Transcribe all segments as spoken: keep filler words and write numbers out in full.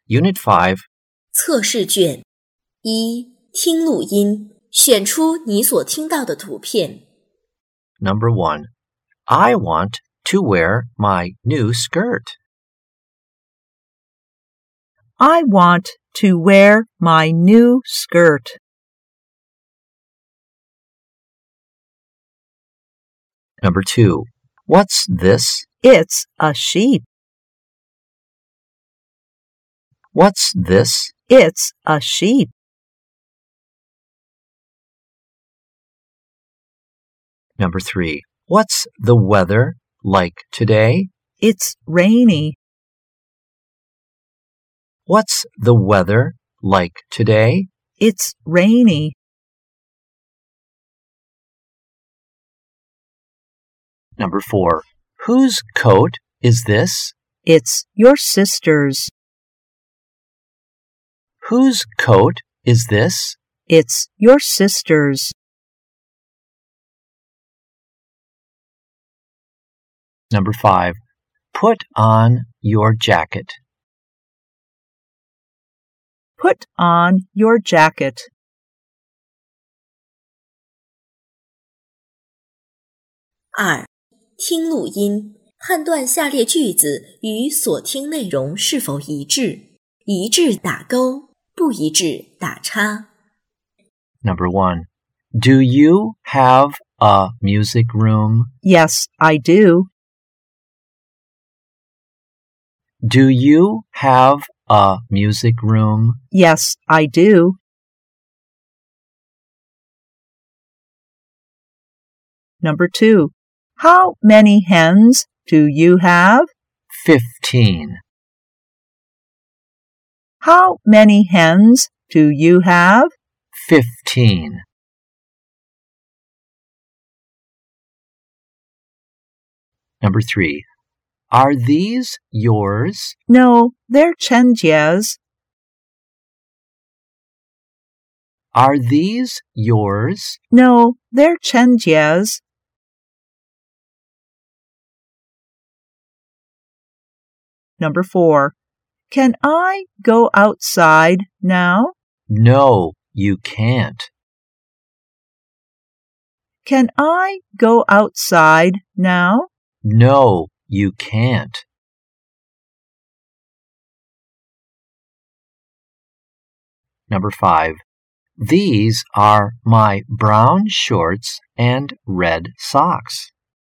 Unit five. 测试卷一，听录音，选出你所听到的图片。 Number one. I want to wear my new skirt. I want to wear my new skirt. Number two. What's this? It's a sheep. What's this? It's a sheep. Number three. What's the weather like today? It's rainy. What's the weather like today? It's rainy. Number four. Whose coat is this? It's your sister's. Whose coat is this? It's your sister's. Number five. Put on your jacket. Put on your jacket. 二，听录音，判断下列句子与所听内容是否一致，一致打勾，不一致打叉。 Number one. Do you have a music room? Yes, I do. Do you have a music room? Yes, I do. Number two. How many hens do you have? Fifteen. How many hens do you have? Fifteen. Number three. Are these yours? No, they're Chenjia's. Are these yours? No, they're Chenjia's. Number four. Can I go outside now? No, you can't. Can I go outside now? No, you can't. Number five. These are my brown shorts and red socks.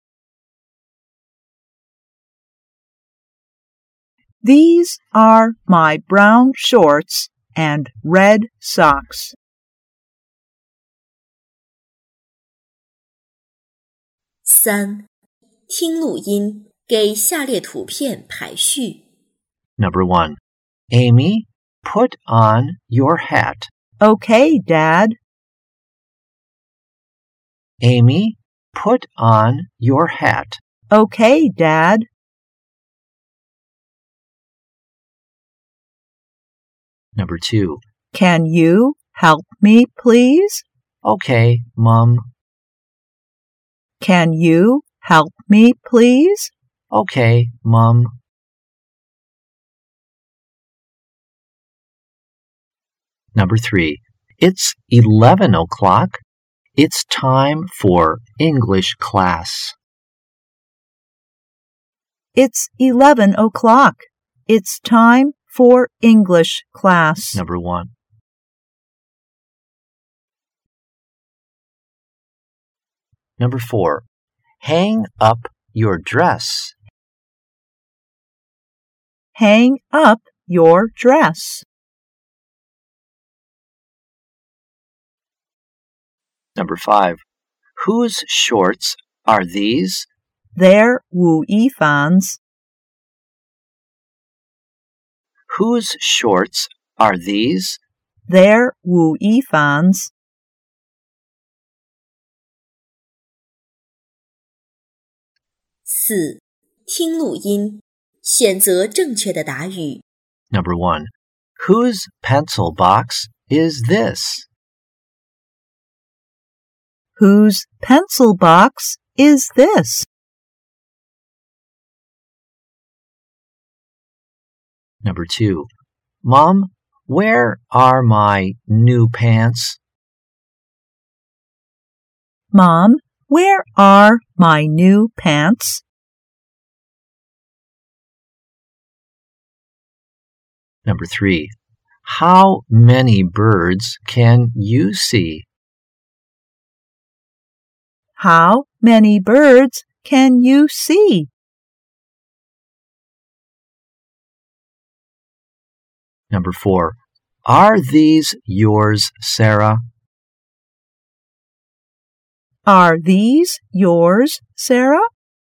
These are my brown shorts and red socks. 三，听录音，给下列图片排序。 Number one. Amy, put on your hat. Okay, Dad. Amy, put on your hat. Okay, Dad. Number two. Can you help me, please? Okay, Mum. Can you help me, please? Okay, Mum. Number three. It's eleven o'clock. It's time for English class. It's eleven o'clock. It's time for English class. Number one. Number four. Hang up your dress. Hang up your dress. Number five. Whose shorts are these? They're Wu Yifan's. Whose shorts are these? They're Wu Yifan's. 四，听录音，选择正确的答语。 Number one. Whose pencil box is this? Whose pencil box is this? Number two. Mom, where are my new pants? Mom, where are my new pants? Number three. How many birds can you see? How many birds can you see? Number four. Are these yours, Sarah? Are these yours, Sarah?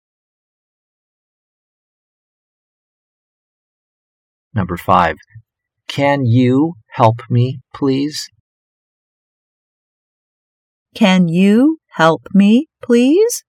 Number five. Can you help me, please? Can you help me, please?